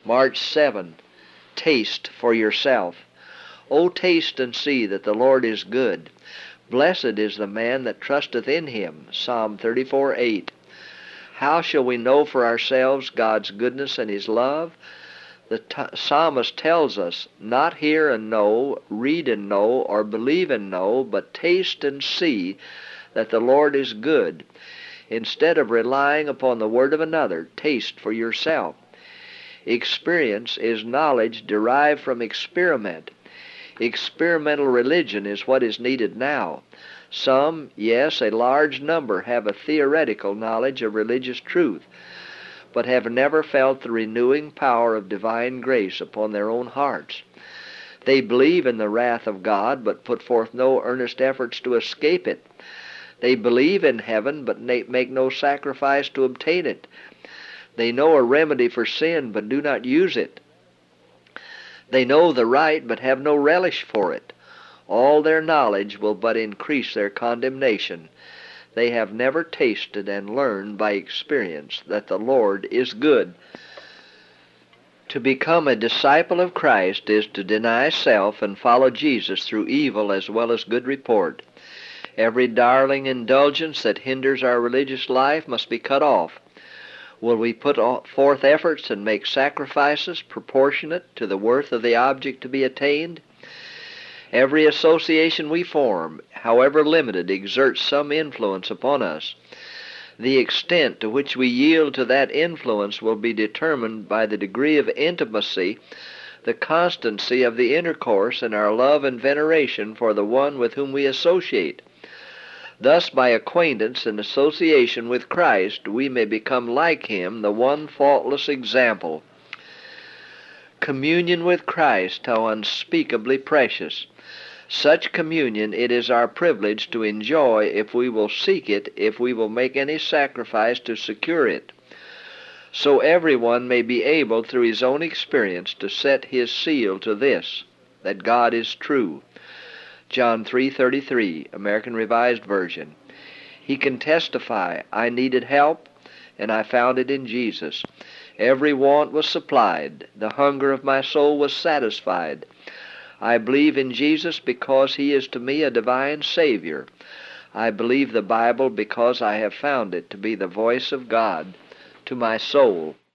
March 7. Taste for yourself. O taste and see that the Lord is good. Blessed is the man that trusteth in him. Psalm 34:8. How shall we know for ourselves God's goodness and his love? The psalmist tells us, not hear and know, read and know, or believe and know, but taste and see that the Lord is good. Instead of relying upon the word of another, taste for yourself. Experience is knowledge derived from experiment. Experimental religion is what is needed now. Some, yes, a large number, have a theoretical knowledge of religious truth, but have never felt the renewing power of divine grace upon their own hearts. They believe in the wrath of God, but put forth no earnest efforts to escape it. They believe in heaven, but make no sacrifice to obtain it. They know a remedy for sin, but do not use it. They know the right, but have no relish for it. All their knowledge will but increase their condemnation. They have never tasted and learned by experience that the Lord is good. To become a disciple of Christ is to deny self and follow Jesus through evil as well as good report. Every darling indulgence that hinders our religious life must be cut off. Will we put forth efforts and make sacrifices proportionate to the worth of the object to be attained? Every association we form, however limited, exerts some influence upon us. The extent to which we yield to that influence will be determined by the degree of intimacy, the constancy of the intercourse, and our love and veneration for the one with whom we associate. Thus, by acquaintance and association with Christ, we may become like him, the one faultless example. Communion with Christ, how unspeakably precious! Such communion it is our privilege to enjoy if we will seek it, if we will make any sacrifice to secure it. So everyone may be able through his own experience to set his seal to this, that God is true. John 3:33, American Revised Version. He can testify, I needed help, and I found it in Jesus. Every want was supplied. The hunger of my soul was satisfied. I believe in Jesus because he is to me a divine Savior. I believe the Bible because I have found it to be the voice of God to my soul.